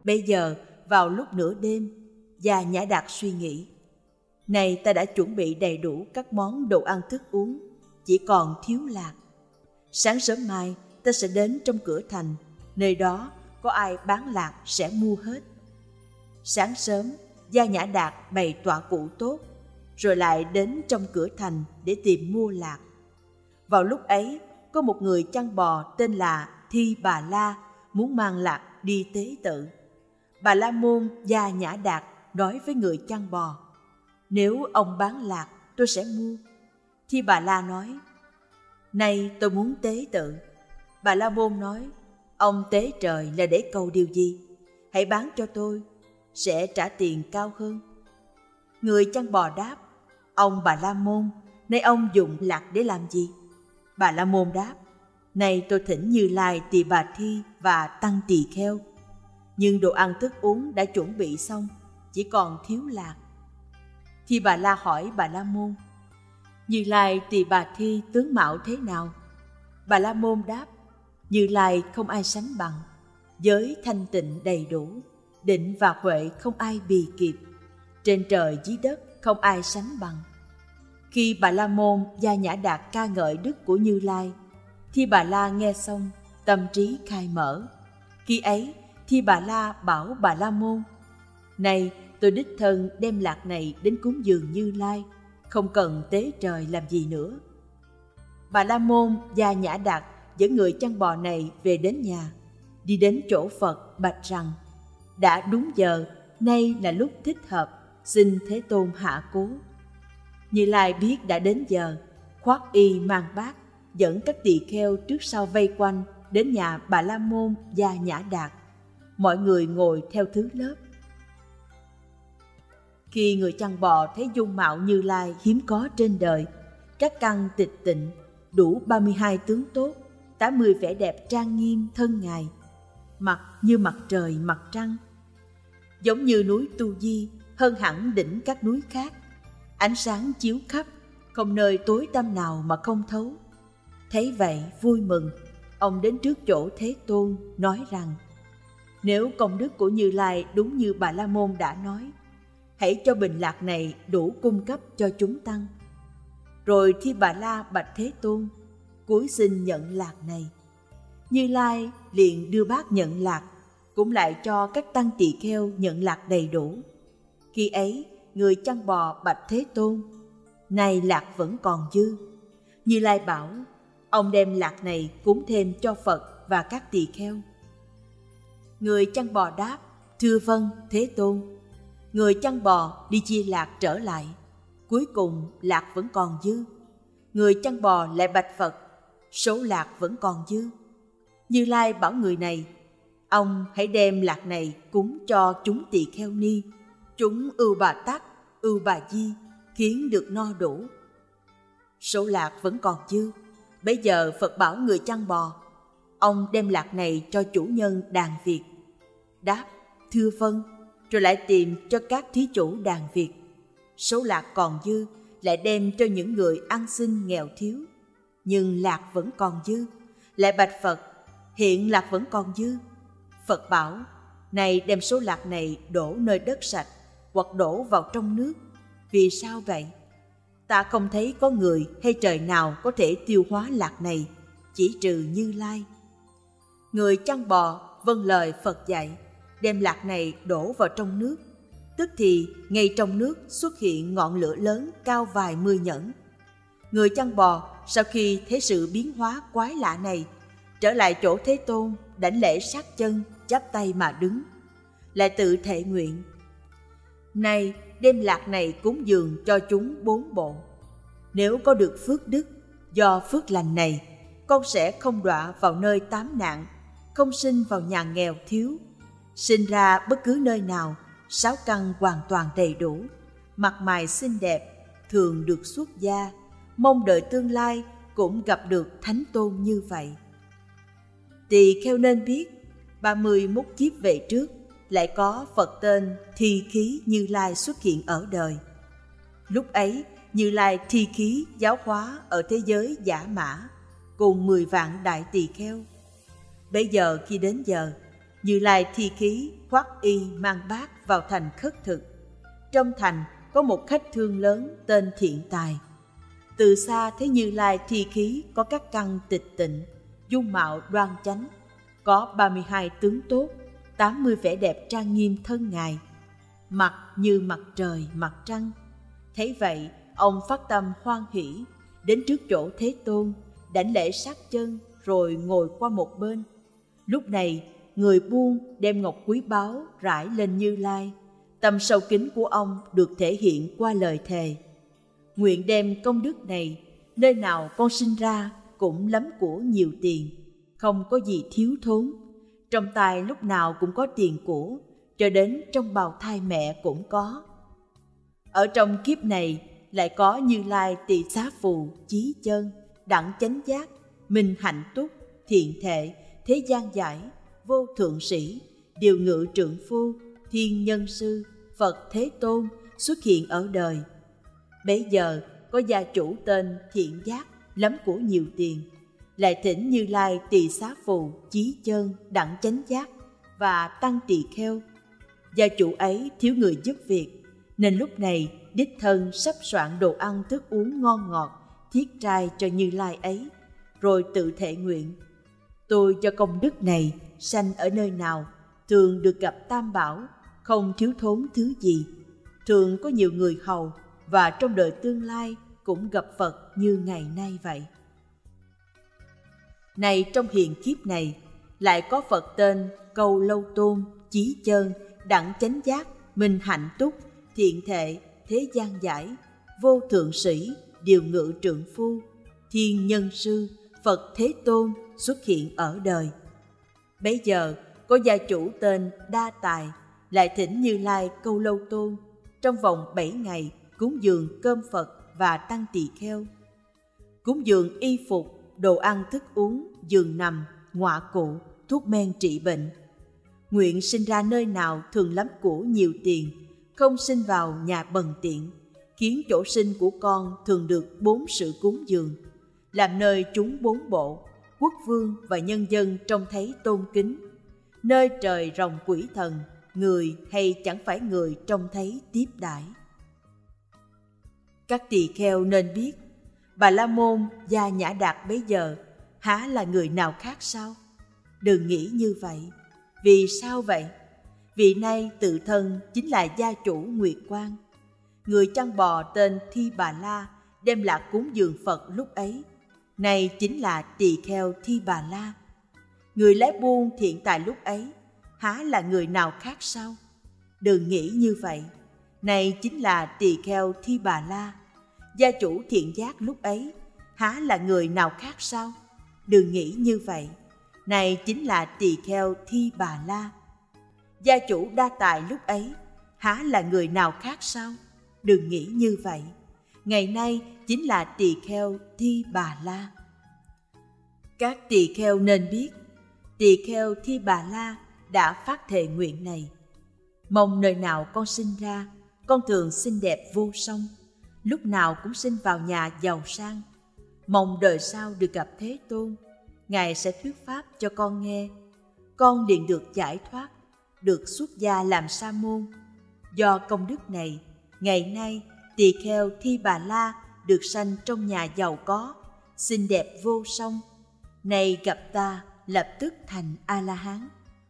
Bây giờ vào lúc nửa đêm, Gia Nhã Đạt suy nghĩ, này ta đã chuẩn bị đầy đủ các món đồ ăn thức uống, chỉ còn thiếu lạc. Sáng sớm mai ta sẽ đến trong cửa thành, nơi đó có ai bán lạc sẽ mua hết. Sáng sớm, Gia Nhã Đạt bày tọa cụ tốt, rồi lại đến trong cửa thành để tìm mua lạc. Vào lúc ấy, có một người chăn bò tên là Thi Bà La muốn mang lạc đi tế tự. Bà la môn Gia Nhã Đạt nói với người chăn bò, nếu ông bán lạc tôi sẽ mua. Thi Bà La nói, nay tôi muốn tế tự. Bà la môn nói, ông tế trời là để cầu điều gì? Hãy bán cho tôi, sẽ trả tiền cao hơn. Người chăn bò đáp, ông Bà la môn, nay ông dùng lạc để làm gì? Bà la môn đáp, nay tôi thỉnh Như Lai Tỳ Bà Thi và Tăng Tỳ Kheo, nhưng đồ ăn thức uống đã chuẩn bị xong, chỉ còn thiếu lạc. Thì Bà La hỏi Bà la môn, Như Lai Tỳ Bà Thi tướng mạo thế nào? Bà la môn đáp, Như Lai không ai sánh bằng, giới thanh tịnh đầy đủ, định và huệ không ai bì kịp, trên trời dưới đất không ai sánh bằng. Khi Bà la môn Gia Nhã Đạt ca ngợi đức của Như Lai, Thi Bà La nghe xong, tâm trí khai mở. Khi ấy, Thi Bà La bảo Bà la môn, này tôi đích thân đem lạc này đến cúng dường Như Lai, không cần tế trời làm gì nữa. Bà la môn Gia Nhã Đạt dẫn người chăn bò này về đến nhà, đi đến chỗ Phật bạch rằng, đã đúng giờ, nay là lúc thích hợp, xin Thế Tôn hạ cố. Như Lai biết đã đến giờ, khoác y mang bát, dẫn các tỳ kheo trước sau vây quanh đến nhà Bà la môn Gia Nhã Đạt. Mọi người ngồi theo thứ lớp. Khi người chăn bò thấy dung mạo Như Lai hiếm có trên đời, các căn tịch tịnh, đủ 32 tướng tốt, 80 vẻ đẹp trang nghiêm thân Ngài, mặt như mặt trời mặt trăng, giống như núi Tu Di hơn hẳn đỉnh các núi khác, ánh sáng chiếu khắp, không nơi tối tăm nào mà không thấu. Thấy vậy vui mừng, ông đến trước chỗ Thế Tôn nói rằng, nếu công đức của Như Lai đúng như Bà la môn đã nói, hãy cho bình lạc này đủ cung cấp cho chúng tăng. Rồi Thi Bà La bạch Thế Tôn, cúi xin nhận lạc này. Như Lai liền đưa bát nhận lạc, cũng lại cho các tăng tỳ kheo nhận lạc đầy đủ. Khi ấy, người chăn bò bạch Thế Tôn, này lạc vẫn còn dư. Như Lai bảo, ông đem lạc này cúng thêm cho Phật và các tỳ kheo. Người chăn bò đáp, thưa vâng Thế Tôn. Người chăn bò đi chia lạc trở lại, cuối cùng lạc vẫn còn dư. Người chăn bò lại bạch Phật, số lạc vẫn còn dư. Như Lai bảo người này, ông hãy đem lạc này cúng cho chúng tỳ kheo ni, chúng ưu bà tắc, ưu bà di, khiến được no đủ. Số lạc vẫn còn dư. Bây giờ Phật bảo người chăn bò, ông đem lạc này cho chủ nhân đàn Việt. Đáp, thưa vâng, rồi lại tìm cho các thí chủ đàn Việt. Số lạc còn dư lại đem cho những người ăn xin nghèo thiếu. Nhưng lạc vẫn còn dư. Lại bạch Phật, hiện lạc vẫn còn dư. Phật bảo, này đem số lạc này đổ nơi đất sạch, hoặc đổ vào trong nước. Vì sao vậy? Ta không thấy có người hay trời nào có thể tiêu hóa lạc này, chỉ trừ Như Lai. Người chăn bò vâng lời Phật dạy, đem lạc này đổ vào trong nước. Tức thì ngay trong nước xuất hiện ngọn lửa lớn cao vài mươi nhẫn. Người chăn bò sau khi thấy sự biến hóa quái lạ này, trở lại chỗ Thế Tôn, đảnh lễ sát chân, chắp tay mà đứng, lại tự thệ nguyện, này đem lạc này cúng dường cho chúng 4 bộ. Nếu có được phước đức, do phước lành này, con sẽ không đọa vào nơi 8 nạn, không sinh vào nhà nghèo thiếu, sinh ra bất cứ nơi nào, 6 căn hoàn toàn đầy đủ, mặt mày xinh đẹp, thường được xuất gia, mong đợi tương lai cũng gặp được Thánh Tôn như vậy. Tỳ kheo nên biết, 31 kiếp về trước, lại có Phật tên Thi Khí Như Lai xuất hiện ở đời. Lúc ấy, Như Lai thi khí giáo hóa ở thế giới Giả Mã, cùng 10 vạn đại tỳ kheo. Bây giờ khi đến giờ, Như Lai thi khí khoác y mang bát vào thành khất thực. Trong thành có một khách thương lớn tên Thiện Tài. Từ xa thấy Như Lai thi khí có các căn tịch tịnh, dung mạo đoan chánh, có 32 tướng tốt, 80 vẻ đẹp trang nghiêm thân Ngài, mặt như mặt trời mặt trăng. Thấy vậy, ông phát tâm hoan hỷ, đến trước chỗ Thế Tôn, đảnh lễ sát chân rồi ngồi qua một bên. Lúc này, người buôn đem ngọc quý báu rải lên Như Lai. Tâm sâu kính của ông được thể hiện qua lời thề: nguyện đem công đức này, nơi nào con sinh ra cũng lắm của nhiều tiền, không có gì thiếu thốn. Trong tay lúc nào cũng có tiền của, cho đến trong bào thai mẹ cũng có. Ở trong kiếp này lại có Như Lai Tỳ Xá Phù, Chí Chân, Đẳng Chánh Giác, Minh Hạnh Túc, Thiện Thệ, Thế Gian Giải, Vô Thượng Sĩ, Điều Ngự Trượng Phu, Thiên Nhân Sư, Phật Thế Tôn xuất hiện ở đời. Bấy giờ có gia chủ tên Thiện Giác, lắm của nhiều tiền, lại thỉnh Như Lai Tỳ Xá Phù, Chí Chân, Đẳng Chánh Giác và Tăng Tỳ Kheo. Gia chủ ấy thiếu người giúp việc, nên lúc này đích thân sắp soạn đồ ăn thức uống ngon ngọt thiết trai cho Như Lai ấy, rồi tự thệ nguyện: tôi cho công đức này sanh ở nơi nào, thường được gặp Tam Bảo, không thiếu thốn thứ gì, thường có nhiều người hầu, và trong đời tương lai cũng gặp Phật như ngày nay vậy. Này trong hiện kiếp này, lại có Phật tên Câu Lâu Tôn, Chí Chân, Đẳng Chánh Giác, Minh Hạnh Túc, Thiện Thệ, Thế Gian Giải, Vô Thượng Sĩ, Điều Ngự Trượng Phu, Thiên Nhân Sư, Phật Thế Tôn xuất hiện ở đời. Bấy giờ có gia chủ tên Đa Tài lại thỉnh Như Lai Câu Lâu Tôn trong vòng 7 ngày cúng dường cơm Phật và Tăng Tỳ Kheo, cúng dường y phục, đồ ăn thức uống, giường nằm, ngoạ cụ, thuốc men trị bệnh. Nguyện sinh ra nơi nào thường lắm của nhiều tiền, không sinh vào nhà bần tiện, khiến chỗ sinh của con thường được 4 sự cúng dường, làm nơi chúng 4 bộ, quốc vương và nhân dân trông thấy tôn kính, nơi trời rồng quỷ thần, người hay chẳng phải người trông thấy tiếp đãi. Các tỳ kheo nên biết, Bà La Môn Gia Nhã Đạt bấy giờ há là người nào khác sao? Đừng nghĩ như vậy. Vì sao vậy? Vì nay tự thân chính là gia chủ Nguyệt Quang. Người chăn bò tên Thi Bà La đem lạc cúng dường Phật lúc ấy, này chính là tỳ kheo Thi Bà La. Người lái buôn Thiện Tài lúc ấy há là người nào khác sao? Đừng nghĩ như vậy. Này chính là tỳ kheo Thi Bà La. Gia chủ Thiện Giác lúc ấy há là người nào khác sao? Đừng nghĩ như vậy. Này chính là tỳ kheo Thi Bà La. Gia chủ Đa Tài lúc ấy há là người nào khác sao? Đừng nghĩ như vậy. Ngày nay chính là tỳ kheo Thi Bà La. Các tỳ kheo nên biết, tỳ kheo Thi Bà La đã phát thệ nguyện này: mong nơi nào con sinh ra, con thường xinh đẹp vô song, lúc nào cũng sinh vào nhà giàu sang. Mong đời sau được gặp Thế Tôn, Ngài sẽ thuyết pháp cho con nghe, con liền được giải thoát, được xuất gia làm sa môn. Do công đức này, ngày nay tỳ kheo Thi Bà La được sanh trong nhà giàu có, xinh đẹp vô song. Này gặp ta, lập tức thành A-la-hán.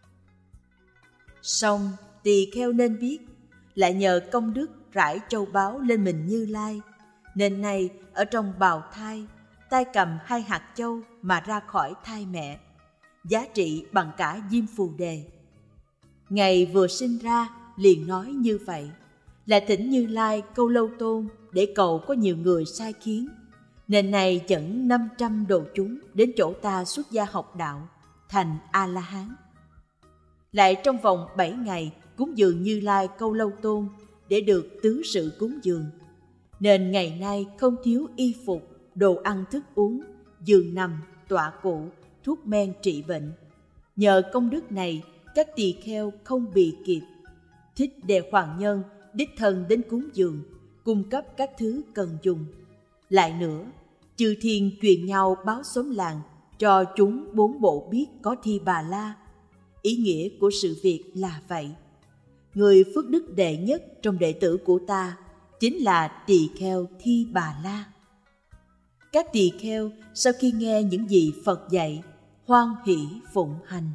Song tỳ kheo nên biết, lại nhờ công đức rải châu báu lên mình Như Lai, nên nay ở trong bào thai, tay cầm 2 hạt châu mà ra khỏi thai mẹ, giá trị bằng cả diêm phù đề. Ngày vừa sinh ra liền nói như vậy, là thỉnh Như Lai Câu Lâu Tôn để cầu có nhiều người sai khiến, nên này dẫn 500 đồ chúng đến chỗ ta xuất gia học đạo, thành A-la-hán. Lại trong vòng 7 ngày cúng dường Như Lai Câu Lâu Tôn để được tứ sự cúng dường, nên ngày nay không thiếu y phục, đồ ăn thức uống, giường nằm, tọa cụ, thuốc men trị bệnh. Nhờ công đức này, các tỳ kheo không bị kịp. Thích Đề Hoàng Nhân đích thân đến cúng dường, cung cấp các thứ cần dùng. Lại nữa, chư thiên truyền nhau báo xóm làng cho chúng 4 bộ biết có Thi Bà La. ý nghĩa của sự việc là vậy. Người phước đức đệ nhất trong đệ tử của ta chính là tỳ kheo Thi Bà La. Các tỳ kheo sau khi nghe những gì Phật dạy, hoan hỷ phụng hành.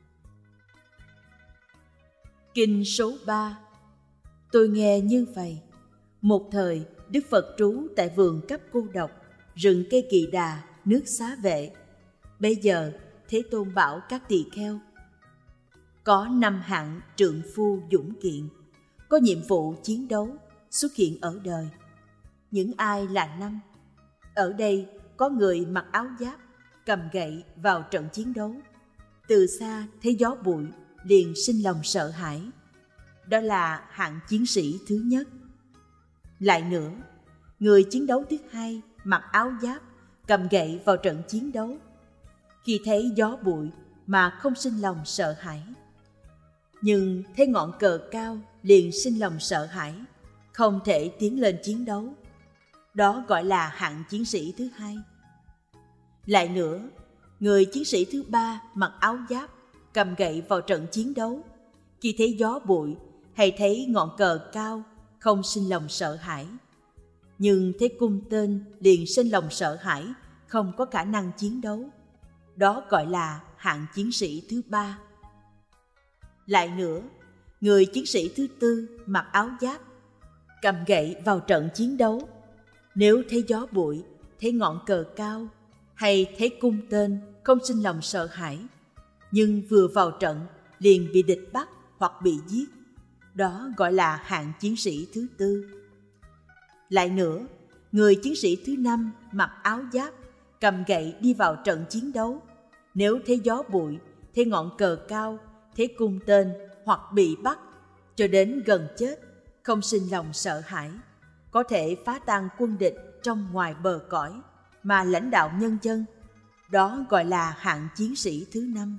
Kinh số 3. Tôi nghe như vậy. Một thời, Đức Phật trú tại vườn Cấp Cô Độc, rừng cây Kỳ Đà, nước Xá Vệ. Bây giờ, Thế Tôn bảo các tỳ kheo: có 5 hạng trượng phu dũng kiện, có nhiệm vụ chiến đấu, xuất hiện ở đời. Những ai là 5? Ở đây có người mặc áo giáp, cầm gậy vào trận chiến đấu. Từ xa thấy gió bụi, liền sinh lòng sợ hãi. Đó là hạng chiến sĩ thứ nhất. Lại nữa, người chiến đấu thứ hai mặc áo giáp, cầm gậy vào trận chiến đấu. Khi thấy gió bụi mà không sinh lòng sợ hãi, nhưng thấy ngọn cờ cao liền sinh lòng sợ hãi, không thể tiến lên chiến đấu. Đó gọi là hạng chiến sĩ thứ hai. Lại nữa, người chiến sĩ thứ ba mặc áo giáp, cầm gậy vào trận chiến đấu. Khi thấy gió bụi hay thấy ngọn cờ cao, không sinh lòng sợ hãi, nhưng thấy cung tên liền sinh lòng sợ hãi, không có khả năng chiến đấu. Đó gọi là hạng chiến sĩ thứ ba. Lại nữa, người chiến sĩ thứ tư mặc áo giáp, cầm gậy vào trận chiến đấu. Nếu thấy gió bụi, thấy ngọn cờ cao hay thấy cung tên, không sinh lòng sợ hãi, nhưng vừa vào trận liền bị địch bắt hoặc bị giết. Đó gọi là hạng chiến sĩ thứ tư. Lại nữa, người chiến sĩ thứ năm mặc áo giáp, cầm gậy đi vào trận chiến đấu. Nếu thấy gió bụi, thấy ngọn cờ cao, thấy cung tên hoặc bị bắt cho đến gần chết, không sinh lòng sợ hãi, có thể phá tan quân địch trong ngoài bờ cõi mà lãnh đạo nhân dân. Đó gọi là hạng chiến sĩ thứ năm.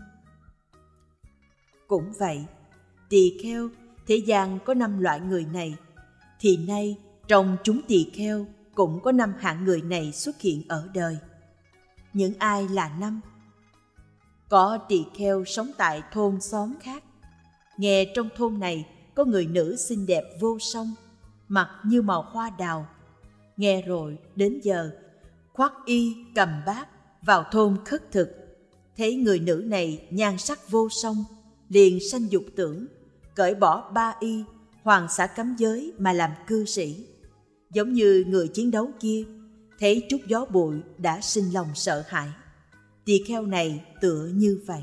Cũng vậy, tỳ kheo, thế gian có 5 loại người này, thì nay trong chúng tỳ kheo cũng có 5 hạng người này xuất hiện ở đời. Những ai là 5? Có tỳ kheo sống tại thôn xóm khác. Nghe trong thôn này có người nữ xinh đẹp vô song, mặt như màu hoa đào. Nghe rồi đến giờ khoác y cầm bát vào thôn khất thực. Thấy người nữ này nhan sắc vô song, liền sanh dục tưởng, cởi bỏ 3 y, hoàng xả cấm giới mà làm cư sĩ. Giống như người chiến đấu kia, thấy chút gió bụi đã sinh lòng sợ hãi. Tỳ kheo này tựa như vậy.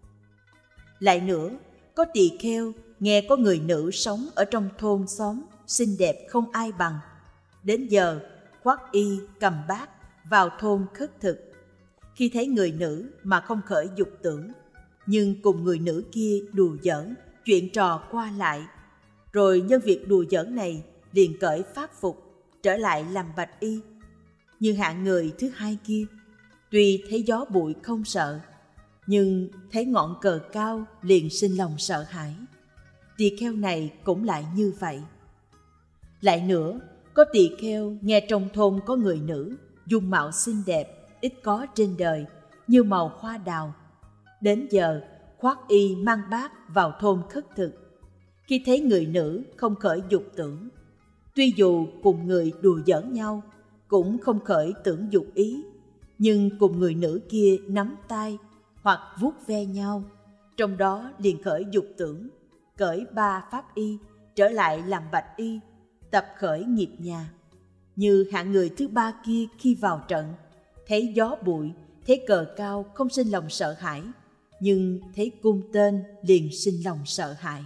Lại nữa, có tỳ kheo nghe có người nữ sống ở trong thôn xóm, xinh đẹp không ai bằng. Đến giờ khoác y cầm bát vào thôn khất thực. Khi thấy người nữ mà không khởi dục tưởng, nhưng cùng người nữ kia đùa giỡn, chuyện trò qua lại. Rồi nhân việc đùa giỡn này liền cởi pháp phục, trở lại làm bạch y. Như hạng người thứ hai kia, tuy thấy gió bụi không sợ, nhưng thấy ngọn cờ cao liền sinh lòng sợ hãi. Tỳ kheo này cũng lại như vậy. Lại nữa, có tỳ kheo nghe trong thôn có người nữ, dung mạo xinh đẹp, ít có trên đời, như màu hoa đào. Đến giờ khoác y mang bát vào thôn khất thực. Khi thấy người nữ không khởi dục tưởng, tuy dù cùng người đùa giỡn nhau, cũng không khởi tưởng dục ý, nhưng cùng người nữ kia nắm tay hoặc vuốt ve nhau, trong đó liền khởi dục tưởng, cởi 3 pháp y, trở lại làm bạch y, tập khởi nghiệp nhà. Như hạng người thứ ba kia khi vào trận, thấy gió bụi, thấy cờ cao không sinh lòng sợ hãi, nhưng thấy cung tên liền sinh lòng sợ hãi.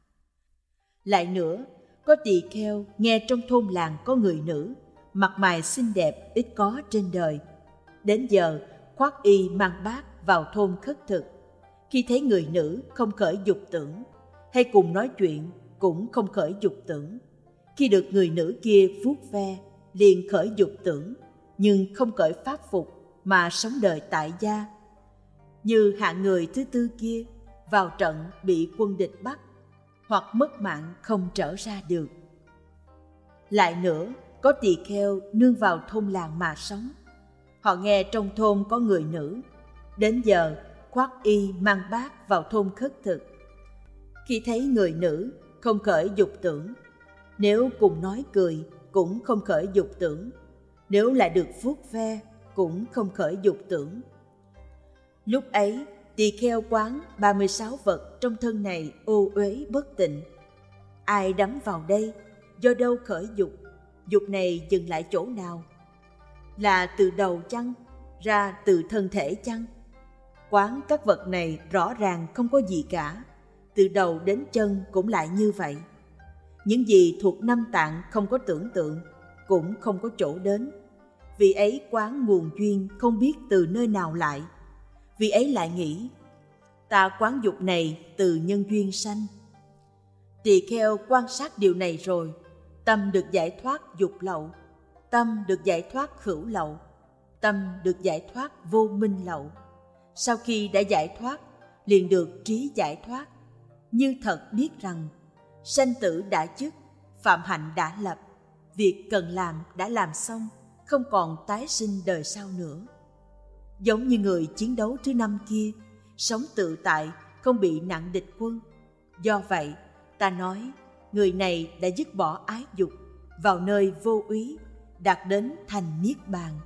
Lại nữa, có tỳ kheo nghe trong thôn làng có người nữ, mặt mày xinh đẹp ít có trên đời. Đến giờ khoác y mang bát vào thôn khất thực. Khi thấy người nữ không khởi dục tưởng, hay cùng nói chuyện cũng không khởi dục tưởng. Khi được người nữ kia vuốt ve, liền khởi dục tưởng, nhưng không cởi pháp phục mà sống đời tại gia. Như hạng người thứ tư kia, vào trận bị quân địch bắt, hoặc mất mạng không trở ra được. Lại nữa, có tỳ kheo nương vào thôn làng mà sống. Họ nghe trong thôn có người nữ, đến giờ khoác y mang bát vào thôn khất thực. Khi thấy người nữ không khởi dục tưởng, nếu cùng nói cười cũng không khởi dục tưởng, nếu lại được vuốt ve cũng không khởi dục tưởng. Lúc ấy tỳ kheo quán 36 vật trong thân này ô uế bất tịnh. Ai đắm vào đây, do đâu khởi dục? Dục này dừng lại chỗ nào? Là từ đầu chăng? Ra từ thân thể chăng? Quán các vật này rõ ràng không có gì cả, từ đầu đến chân cũng lại như vậy. Những gì thuộc năm tạng không có tưởng tượng, cũng không có chỗ đến. Vì ấy quán nguồn duyên không biết từ nơi nào lại. Vì ấy lại nghĩ, ta quán dục này từ nhân duyên sanh. Tỳ kheo quan sát điều này rồi, tâm được giải thoát dục lậu, tâm được giải thoát hữu lậu, tâm được giải thoát vô minh lậu. Sau khi đã giải thoát, liền được trí giải thoát, như thật biết rằng sanh tử đã dứt, phạm hạnh đã lập, việc cần làm đã làm xong, không còn tái sinh đời sau nữa. Giống như người chiến đấu thứ 5 kia, sống tự tại, không bị nặng địch quân. Do vậy, ta nói, người này đã dứt bỏ ái dục, vào nơi vô úy, đạt đến thành niết bàn.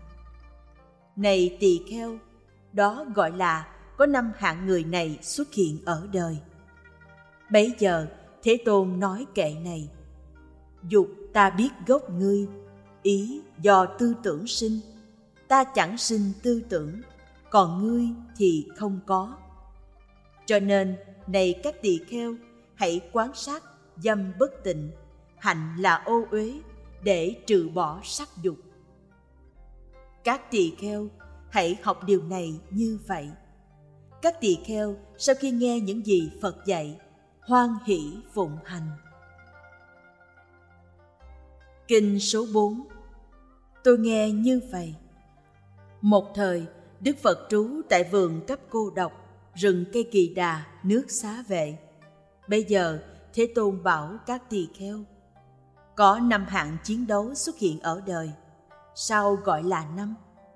Này tỳ kheo, đó gọi là có 5 hạng người này xuất hiện ở đời. Bấy giờ, Thế Tôn nói kệ này: dục ta biết gốc ngươi, ý do tư tưởng sinh, ta chẳng sinh tư tưởng, còn ngươi thì không có. Cho nên, này các tỳ kheo, hãy quán sát dâm bất tịnh, hạnh là ô uế, để trừ bỏ sắc dục. Các tỳ kheo, hãy học điều này như vậy. Các tỳ kheo sau khi nghe những gì Phật dạy, hoan hỷ phụng hành. Kinh số 4. Tôi nghe như vậy. Một thời, Đức Phật trú tại vườn Cấp Cô Độc, rừng cây Kỳ Đà, nước Xá Vệ. Bây giờ, Thế Tôn bảo các tỳ kheo, có 5 hạng chiến đấu xuất hiện ở đời. Sao gọi là 5?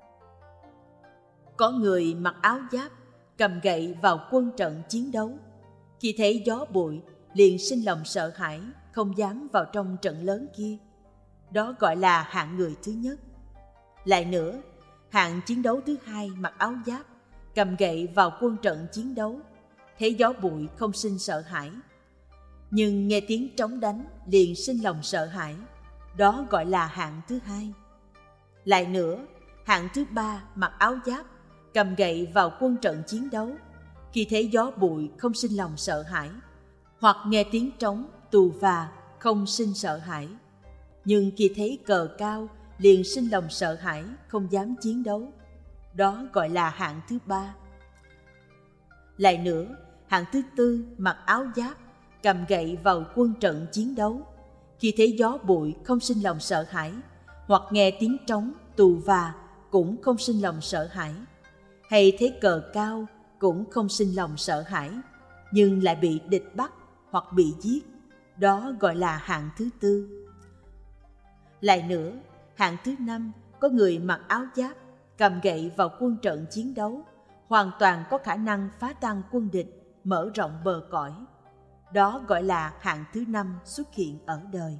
Có người mặc áo giáp, cầm gậy vào quân trận chiến đấu. Khi thấy gió bụi, liền sinh lòng sợ hãi, không dám vào trong trận lớn kia. Đó gọi là hạng người thứ nhất. Lại nữa, hạng chiến đấu thứ 2 mặc áo giáp, cầm gậy vào quân trận chiến đấu, thấy gió bụi không sinh sợ hãi, nhưng nghe tiếng trống đánh liền sinh lòng sợ hãi. Đó gọi là hạng thứ 2. Lại nữa, hạng thứ 3 mặc áo giáp, cầm gậy vào quân trận chiến đấu, khi thấy gió bụi không sinh lòng sợ hãi, hoặc nghe tiếng trống tù và không sinh sợ hãi, nhưng khi thấy cờ cao liền sinh lòng sợ hãi, không dám chiến đấu. Đó gọi là hạng thứ 3. Lại nữa, hạng thứ 4 mặc áo giáp, cầm gậy vào quân trận chiến đấu, khi thấy gió bụi không sinh lòng sợ hãi, hoặc nghe tiếng trống tù và cũng không sinh lòng sợ hãi, hay thấy cờ cao cũng không sinh lòng sợ hãi, nhưng lại bị địch bắt hoặc bị giết. Đó gọi là hạng thứ 4. Lại nữa, hạng thứ 5 có người mặc áo giáp, cầm gậy vào quân trận chiến đấu, hoàn toàn có khả năng phá tan quân địch, mở rộng bờ cõi. Đó gọi là hạng thứ 5 xuất hiện ở đời.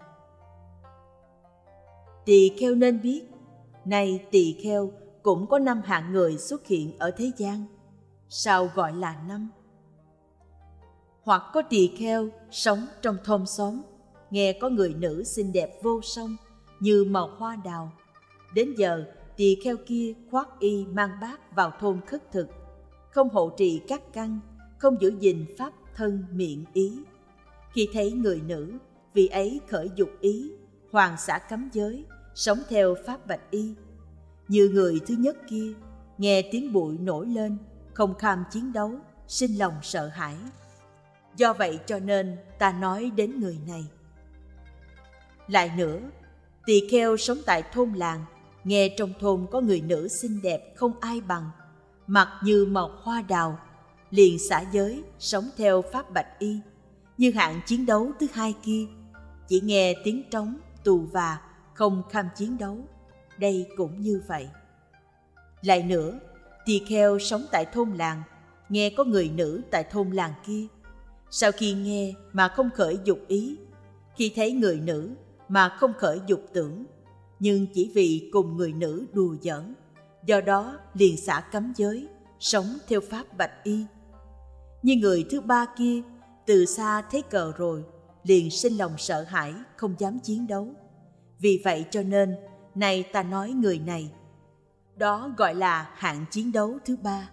Tỳ kheo nên biết, này tỳ kheo, cũng có 5 hạng người xuất hiện ở thế gian. Sao gọi là 5? Hoặc có tỳ kheo sống trong thôn xóm, nghe có người nữ xinh đẹp vô song như màu hoa đào. Đến giờ, tỳ kheo kia khoác y mang bát vào thôn khất thực, không hộ trì các căn, không giữ gìn pháp thân miệng ý. Khi thấy người nữ, vì ấy khởi dục ý, hoàng xả cấm giới, sống theo pháp bạch y. Như người thứ nhất kia, nghe tiếng bụi nổi lên, không kham chiến đấu, sinh lòng sợ hãi. Do vậy cho nên ta nói đến người này. Lại nữa, tỳ kheo sống tại thôn làng, nghe trong thôn có người nữ xinh đẹp không ai bằng, mặt như màu hoa đào, liền xả giới, sống theo pháp bạch y. Như hạng chiến đấu thứ 2 kia, chỉ nghe tiếng trống tù và không kham chiến đấu. Đây cũng như vậy. Lại nữa, tỳ kheo sống tại thôn làng, nghe có người nữ tại thôn làng kia. Sau khi nghe mà không khởi dục ý, khi thấy người nữ mà không khởi dục tưởng, nhưng chỉ vì cùng người nữ đùa giỡn, do đó liền xả cấm giới, sống theo pháp bạch y. Nhưng người thứ ba kia từ xa thấy cờ rồi, liền sinh lòng sợ hãi, không dám chiến đấu. Vì vậy cho nên, này ta nói người này, đó gọi là hạng chiến đấu thứ ba.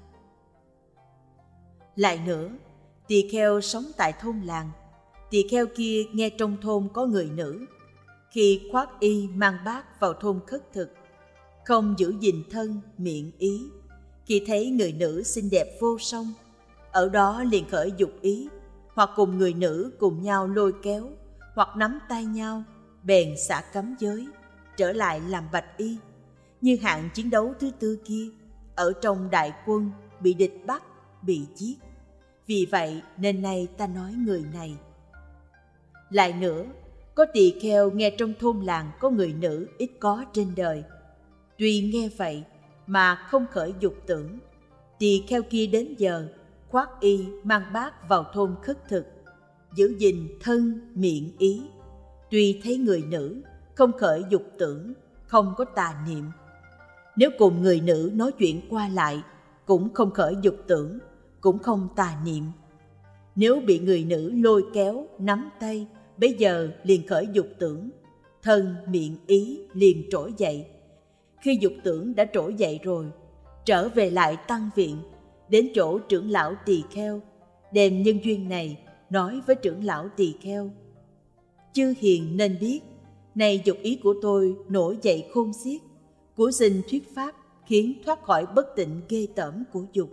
Lại nữa, tỳ kheo sống tại thôn làng. Tỳ kheo kia nghe trong thôn có người nữ, khi khoác y mang bát vào thôn khất thực, không giữ gìn thân miệng ý. Khi thấy người nữ xinh đẹp vô song, ở đó liền khởi dục ý, hoặc cùng người nữ cùng nhau lôi kéo, hoặc nắm tay nhau, bèn xả cấm giới, trở lại làm bạch y. Như hạng chiến đấu thứ tư kia, ở trong đại quân bị địch bắt, bị giết. Vì vậy nên nay ta nói người này. Lại nữa, có tỳ kheo nghe trong thôn làng có người nữ ít có trên đời. Tuy nghe vậy mà không khởi dục tưởng, tỳ kheo kia đến giờ khoác y mang bát vào thôn khất thực, giữ gìn thân miệng ý. Tuy thấy người nữ không khởi dục tưởng, không có tà niệm. Nếu cùng người nữ nói chuyện qua lại, cũng không khởi dục tưởng, cũng không tà niệm. Nếu bị người nữ lôi kéo, nắm tay, bây giờ liền khởi dục tưởng, thân miệng ý liền trỗi dậy. Khi dục tưởng đã trỗi dậy rồi, trở về lại tăng viện, đến chỗ trưởng lão tỳ kheo, đem nhân duyên này nói với trưởng lão tỳ kheo. Chư hiền nên biết, này dục ý của tôi nổi dậy khôn xiết, của xin thuyết pháp khiến thoát khỏi bất tịnh ghê tởm của dục.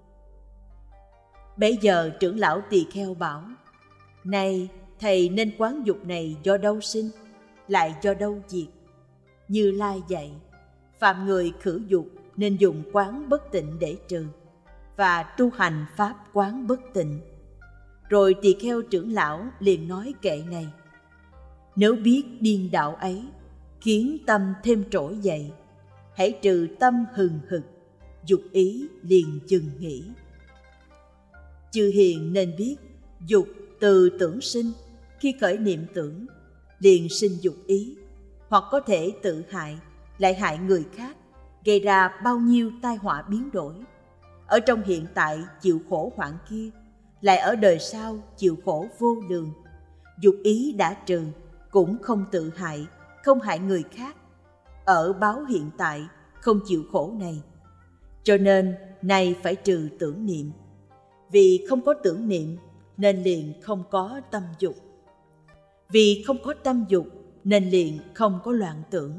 Bây giờ trưởng lão tỳ kheo bảo, này thầy nên quán dục này do đâu sinh, lại do đâu diệt. Như Lai dạy, phạm người khử dục nên dùng quán bất tịnh để trừ, và tu hành pháp quán bất tịnh. Rồi tỳ kheo trưởng lão liền nói kệ này: nếu biết điên đạo ấy, khiến tâm thêm trỗi dậy, hãy trừ tâm hừng hực, dục ý liền dừng nghỉ. Chư hiền nên biết, dục từ tưởng sinh, khi khởi niệm tưởng, liền sinh dục ý, hoặc có thể tự hại, lại hại người khác, gây ra bao nhiêu tai họa biến đổi. Ở trong hiện tại chịu khổ hoạn kia, lại ở đời sau chịu khổ vô lượng. Dục ý đã trừ, cũng không tự hại, không hại người khác. Ở báo hiện tại không chịu khổ này. Cho nên này phải trừ tưởng niệm. Vì không có tưởng niệm nên liền không có tâm dục. Vì không có tâm dục nên liền không có loạn tưởng.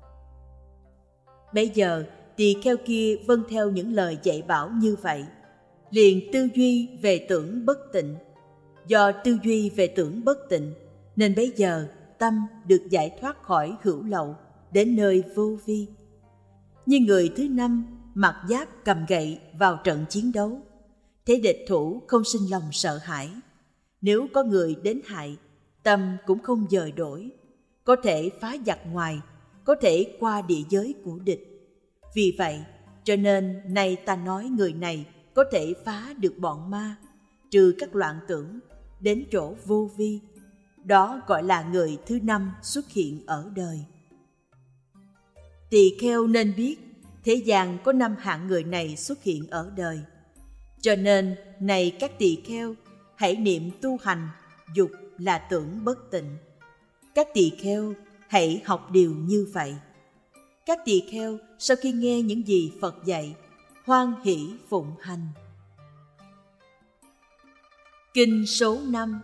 Bây giờ tỳ kheo kia vâng theo những lời dạy bảo như vậy, liền tư duy về tưởng bất tịnh. Do tư duy về tưởng bất tịnh nên bây giờ tâm được giải thoát khỏi hữu lậu, đến nơi vô vi. Như người thứ năm mặc giáp cầm gậy vào trận chiến đấu, thấy địch thủ không sinh lòng sợ hãi. Nếu có người đến hại, tâm cũng không dời đổi, có thể phá giặc ngoài, có thể qua địa giới của địch. Vì vậy cho nên nay ta nói người này có thể phá được bọn ma, trừ các loạn tưởng, đến chỗ vô vi. Đó gọi là người thứ năm xuất hiện ở đời. Tỳ kheo nên biết, thế gian có 5 hạng người này xuất hiện ở đời. Cho nên này các tỳ kheo, hãy niệm tu hành, dục là tưởng bất tịnh. Các tỳ kheo hãy học điều như vậy. Các tỳ kheo sau khi nghe những gì Phật dạy, hoan hỷ phụng hành. Kinh số 5.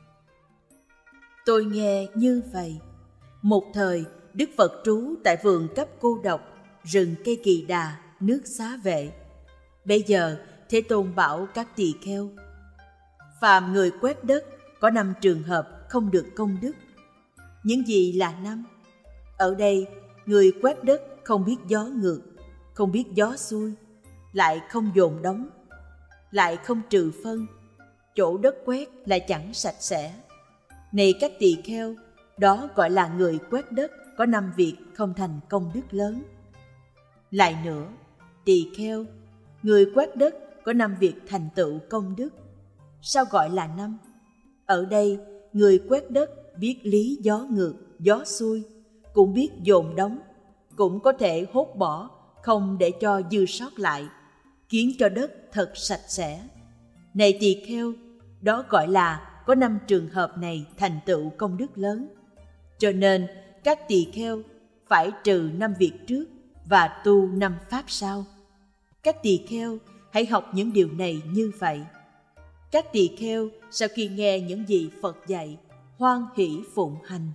Tôi nghe như vậy. Một thời, Đức Phật trú tại vườn Cấp Cô Độc, rừng cây Kỳ Đà, nước Xá Vệ. Bây giờ, Thế Tôn bảo các tỳ kheo: phàm người quét đất có 5 trường hợp không được công đức. Những gì là 5? Ở đây, người quét đất không biết gió ngược, không biết gió xuôi, lại không dồn đóng, lại không trừ phân, chỗ đất quét là chẳng sạch sẽ. Này các tỳ kheo, đó gọi là người quét đất có 5 việc không thành công đức lớn. Lại nữa, tỳ kheo, người quét đất có 5 việc thành tựu công đức. Sao gọi là 5? Ở đây, người quét đất biết lý gió ngược, gió xuôi, cũng biết dồn đóng, cũng có thể hốt bỏ, không để cho dư sót lại, khiến cho đất thật sạch sẽ. Này tỳ kheo, đó gọi là có 5 trường hợp này thành tựu công đức lớn. Cho nên, các tỳ kheo phải trừ 5 việc trước và tu 5 pháp sau. Các tỳ kheo hãy học những điều này như vậy. Các tỳ kheo sau khi nghe những gì Phật dạy, hoan hỷ phụng hành.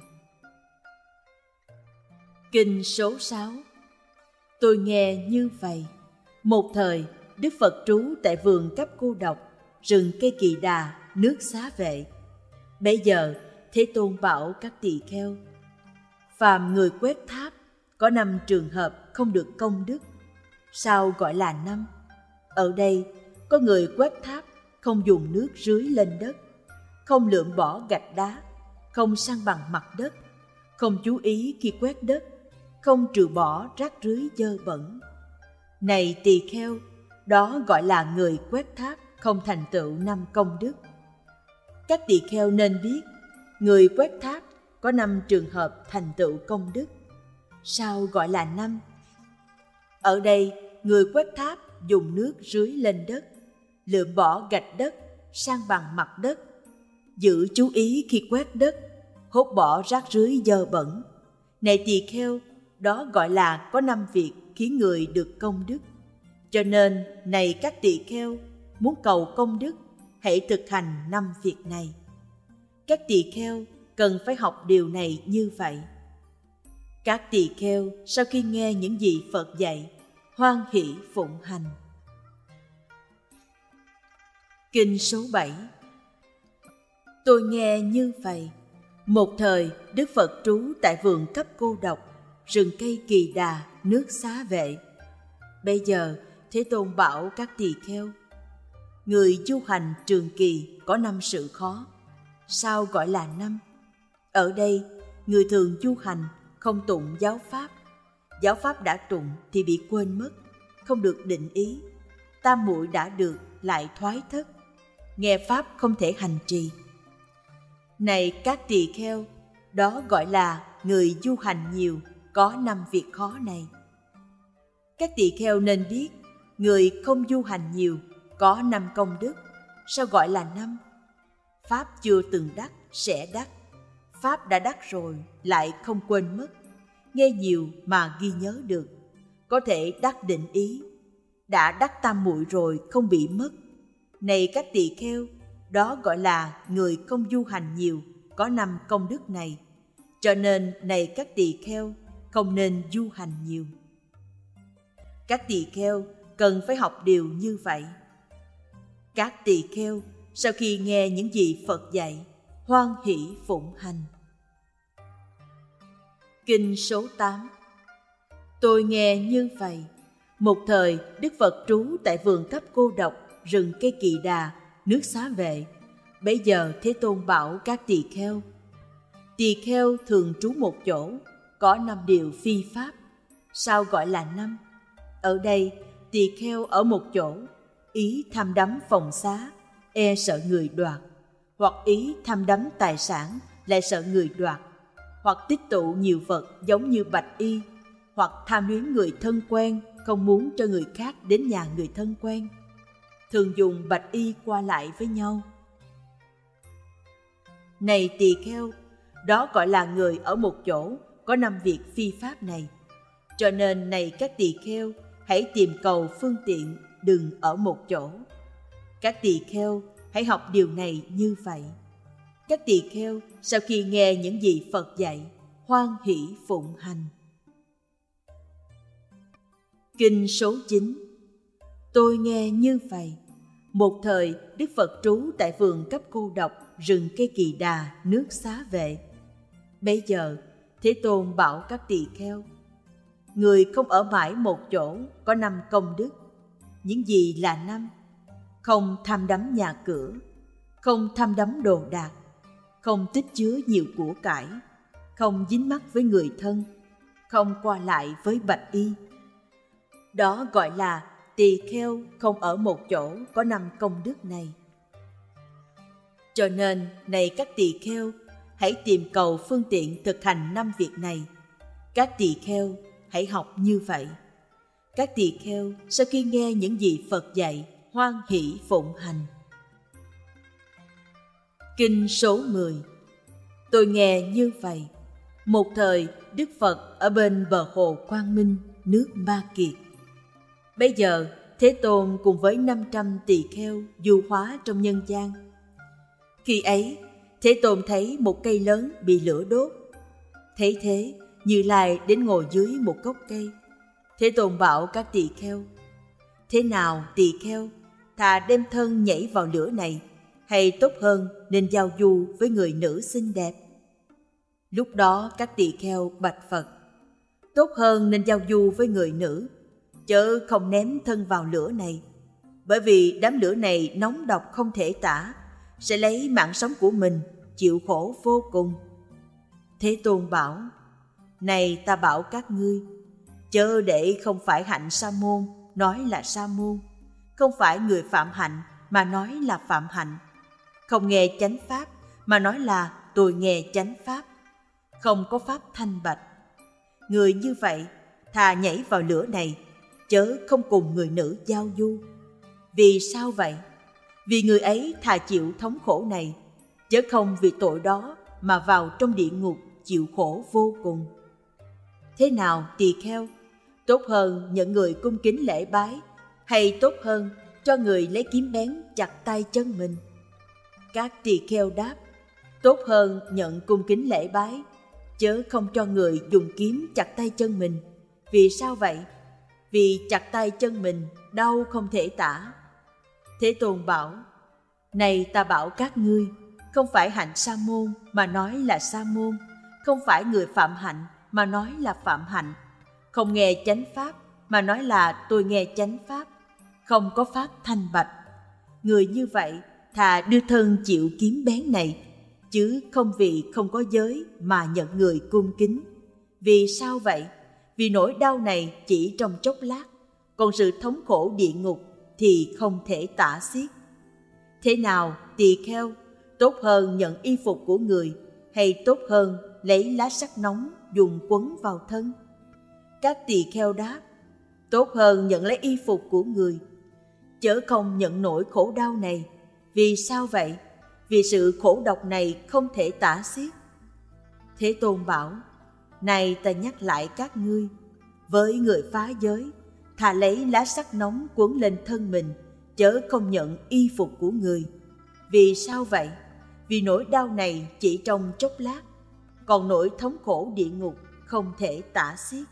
Kinh số 6. Tôi nghe như vậy. Một thời, Đức Phật trú tại vườn Cấp Cô Độc, rừng cây Kỳ Đà, nước Xá Vệ. Bây giờ, Thế Tôn bảo các tỳ kheo: phàm người quét tháp, có 5 trường hợp không được công đức. Sao gọi là 5? Ở đây, có người quét tháp không dùng nước rưới lên đất, không lượm bỏ gạch đá, không san bằng mặt đất, không chú ý khi quét đất, không trừ bỏ rác rưới dơ bẩn. Này tỳ kheo, đó gọi là người quét tháp không thành tựu 5 công đức. Các tỳ kheo nên biết, người quét tháp có 5 trường hợp thành tựu công đức. Sao gọi là 5? Ở đây, người quét tháp dùng nước rưới lên đất, lượm bỏ gạch đất, san bằng mặt đất, giữ chú ý khi quét đất, hốt bỏ rác rưới dơ bẩn. Này tỳ kheo, đó gọi là có 5 việc khiến người được công đức. Cho nên, này các tỳ kheo, muốn cầu công đức, hãy thực hành 5 việc này. Các tỳ kheo cần phải học điều này như vậy. Các tỳ kheo sau khi nghe những gì Phật dạy, hoan hỷ phụng hành. Kinh số 7. Tôi nghe như vậy. Một thời, Đức Phật trú tại vườn Cấp Cô Độc, rừng cây Kỳ Đà, nước Xá Vệ. Bây giờ, Thế Tôn bảo các tỳ kheo: người du hành trường kỳ có 5 sự khó. Sao gọi là 5? Ở đây, người thường du hành không tụng giáo pháp. Giáo pháp đã tụng thì bị quên mất, không được định ý. Tam muội đã được lại thoái thất. Nghe pháp không thể hành trì. Này các tỳ kheo, đó gọi là người du hành nhiều, có 5 việc khó này. Các tỳ kheo nên biết, người không du hành nhiều, có 5 công đức. Sao gọi là 5? Pháp chưa từng đắc, sẽ đắc. Pháp đã đắc rồi, lại không quên mất. Nghe nhiều mà ghi nhớ được, có thể đắc định ý. Đã đắc tam muội rồi, không bị mất. Này các tỳ kheo, đó gọi là người không du hành nhiều, có 5 công đức này. Cho nên, này các tỳ kheo, không nên du hành nhiều. Các tỳ kheo cần phải học điều như vậy. Các tỳ kheo sau khi nghe những gì Phật dạy, hoan hỷ phụng hành. Kinh số 8. Tôi nghe như vậy. Một thời, Đức Phật trú tại vườn Cấp Cô Độc, rừng cây Kỳ Đà, nước Xá Vệ. Bây giờ Thế Tôn bảo các tỳ kheo: tỳ kheo thường trú một chỗ, có 5 điều phi pháp. Sao gọi là 5? Ở đây, tỳ kheo ở một chỗ, ý tham đắm phòng xá, e sợ người đoạt, hoặc ý tham đắm tài sản, lại sợ người đoạt, hoặc tích tụ nhiều vật giống như bạch y, hoặc tham luyến người thân quen, không muốn cho người khác đến nhà người thân quen. Thường dùng bạch y qua lại với nhau. Này tỳ kheo, đó gọi là người ở một chỗ, có 5 việc phi pháp này. Cho nên này các tỳ kheo, hãy tìm cầu phương tiện, đừng ở một chỗ. Các tỳ kheo hãy học điều này như vậy. Các tỳ kheo sau khi nghe những gì Phật dạy, hoan hỷ phụng hành. Kinh số 9. Tôi nghe như vậy. Một thời, Đức Phật trú tại vườn Cấp Cô Độc, rừng cây Kỳ Đà, nước Xá Vệ. Bây giờ, Thế Tôn bảo các tỳ kheo: người không ở mãi một chỗ, có 5 công đức. Những gì là 5? Không tham đắm nhà cửa, không tham đắm đồ đạc, không tích chứa nhiều của cải, không dính mắc với người thân, không qua lại với bạch y. Đó gọi là tỳ kheo không ở một chỗ có 5 công đức này. Cho nên, này các tỳ kheo, hãy tìm cầu phương tiện thực hành 5 việc này. Các tỳ kheo hãy học như vậy. Các tỳ kheo sau khi nghe những gì Phật dạy, hoan hỷ phụng hành. Kinh số 10. Tôi nghe như vậy. Một thời, Đức Phật ở bên bờ hồ Quang Minh, nước Ma Kiệt. Bây giờ, Thế Tôn cùng với 500 tỳ kheo du hóa trong nhân gian. Khi ấy, Thế Tôn thấy một cây lớn bị lửa đốt. Thấy thế, Như Lai đến ngồi dưới một gốc cây. Thế Tôn bảo các tỳ kheo: thế nào tỳ kheo, thà đem thân nhảy vào lửa này, hay tốt hơn nên giao du với người nữ xinh đẹp? Lúc đó các tỳ kheo bạch Phật: tốt hơn nên giao du với người nữ, chớ không ném thân vào lửa này, bởi vì đám lửa này nóng độc không thể tả, sẽ lấy mạng sống của mình chịu khổ vô cùng. Thế Tôn bảo: này ta bảo các ngươi, chớ để không phải hạnh sa môn nói là sa môn, không phải người phạm hạnh mà nói là phạm hạnh, không nghe chánh pháp mà nói là tôi nghe chánh pháp, không có pháp thanh bạch. Người như vậy thà nhảy vào lửa này, chớ không cùng người nữ giao du. Vì sao vậy? Vì người ấy thà chịu thống khổ này, chớ không vì tội đó mà vào trong địa ngục chịu khổ vô cùng. Thế nào tỳ kheo, tốt hơn nhận người cung kính lễ bái, hay tốt hơn cho người lấy kiếm bén chặt tay chân mình? Các tỳ kheo đáp: tốt hơn nhận cung kính lễ bái, chớ không cho người dùng kiếm chặt tay chân mình. Vì sao vậy? Vì chặt tay chân mình đau không thể tả. Thế Tôn bảo: này ta bảo các ngươi, không phải hạnh sa môn mà nói là sa môn, không phải người phạm hạnh mà nói là phạm hạnh, không nghe chánh pháp mà nói là tôi nghe chánh pháp, không có pháp thanh bạch. Người như vậy thà đưa thân chịu kiếm bén này, chứ không vì không có giới mà nhận người cung kính. Vì sao vậy? Vì nỗi đau này chỉ trong chốc lát, còn sự thống khổ địa ngục thì không thể tả xiết. Thế nào tỳ kheo, tốt hơn nhận y phục của người, hay tốt hơn lấy lá sắt nóng dùng quấn vào thân? Các tỳ kheo đáp: tốt hơn nhận lấy y phục của người, chớ không nhận nổi khổ đau này. Vì sao vậy? Vì sự khổ độc này không thể tả xiết. Thế Tôn bảo: này ta nhắc lại các ngươi, với người phá giới, thà lấy lá sắt nóng quấn lên thân mình, chớ không nhận y phục của người. Vì sao vậy? Vì nỗi đau này chỉ trong chốc lát, còn nỗi thống khổ địa ngục không thể tả xiết.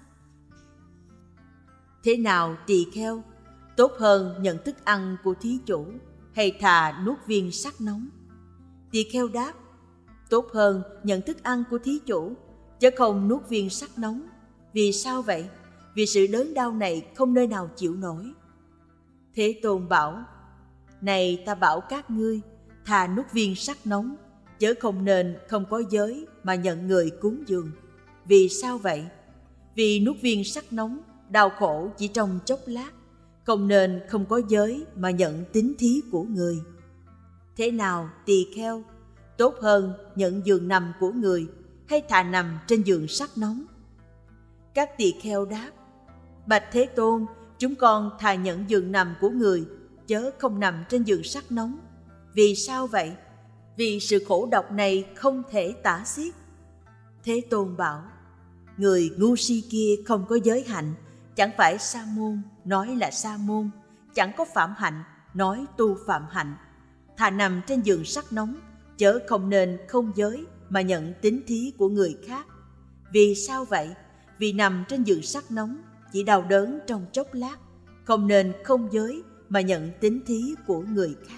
Thế nào tỳ kheo, tốt hơn nhận thức ăn của thí chủ, hay thà nuốt viên sắt nóng? Tỳ kheo đáp: tốt hơn nhận thức ăn của thí chủ, chứ không nuốt viên sắt nóng. Vì sao vậy? Vì sự đớn đau này không nơi nào chịu nổi. Thế Tôn bảo: này ta bảo các ngươi, thà nuốt viên sắt nóng, chớ không nên không có giới mà nhận người cúng dường. Vì sao vậy? Vì nuốt viên sắt nóng đau khổ chỉ trong chốc lát, không nên không có giới mà nhận tín thí của người. Thế nào tỳ kheo, tốt hơn nhận giường nằm của người, hay thà nằm trên giường sắt nóng? Các tỳ kheo đáp: bạch Thế Tôn, chúng con thà nhận giường nằm của người, chớ không nằm trên giường sắt nóng. Vì sao vậy? Vì sự khổ độc này không thể tả xiết. Thế Tôn bảo: người ngu si kia không có giới hạnh, chẳng phải sa môn nói là sa môn, chẳng có phạm hạnh nói tu phạm hạnh, thà nằm trên giường sắt nóng, chớ không nên không giới mà nhận tín thí của người khác. Vì sao vậy? Vì nằm trên giường sắt nóng chỉ đau đớn trong chốc lát, không nên không giới mà nhận tín thí của người khác.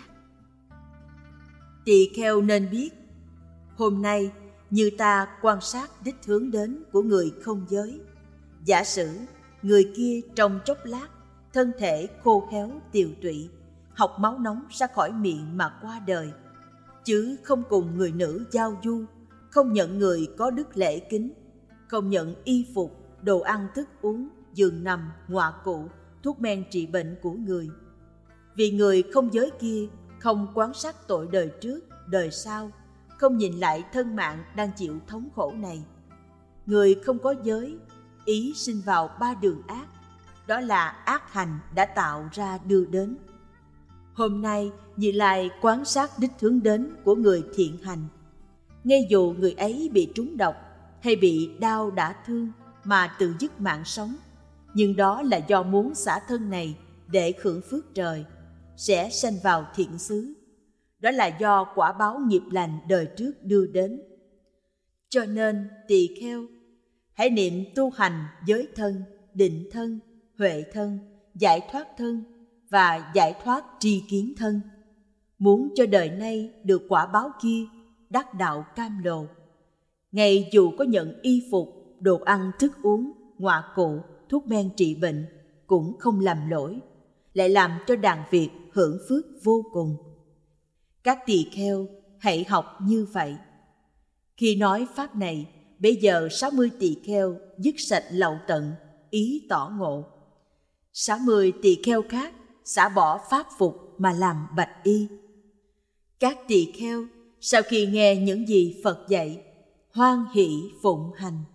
Tỳ kheo nên biết, hôm nay như ta quan sát đích hướng đến của người không giới. Giả sử người kia trong chốc lát thân thể khô khéo tiều tụy, học máu nóng ra khỏi miệng mà qua đời, chứ không cùng người nữ giao du, không nhận người có đức lễ kính, không nhận y phục, đồ ăn thức uống, giường nằm, ngọa cụ, thuốc men trị bệnh của người. Vì người không giới kia không quan sát tội đời trước, đời sau, không nhìn lại thân mạng đang chịu thống khổ này. Người không có giới, ý sinh vào 3 đường ác, đó là ác hành đã tạo ra đưa đến. Hôm nay Như Lai quan sát đích hướng đến của người thiện hành. Ngay dù người ấy bị trúng độc hay bị đau đả thương mà tự dứt mạng sống, nhưng đó là do muốn xả thân này để hưởng phước trời, sẽ sanh vào thiện xứ. Đó là do quả báo nghiệp lành đời trước đưa đến. Cho nên tỳ kheo, hãy niệm tu hành giới thân, định thân, huệ thân, giải thoát thân và giải thoát tri kiến thân. Muốn cho đời nay được quả báo kia, đắc đạo cam lồ. Ngay dù có nhận y phục, đồ ăn, thức uống, ngoại cụ, thuốc men trị bệnh, cũng không làm lỗi, lại làm cho đàn Việt hưởng phước vô cùng. Các tỳ kheo hãy học như vậy. Khi nói pháp này, bây giờ 60 tỳ kheo dứt sạch lậu tận, ý tỏ ngộ. 60 tỳ kheo khác xả bỏ pháp phục mà làm bạch y. Các tỳ kheo sau khi nghe những gì Phật dạy, hoan hỷ phụng hành.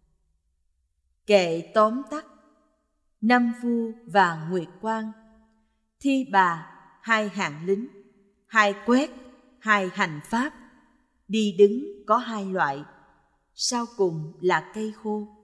Kệ tóm tắt: Năm vua và Nguyệt Quan, Thi Bà, 2 hạng lính, 2 quét, 2 hành pháp, đi đứng có 2 loại, sau cùng là cây khô.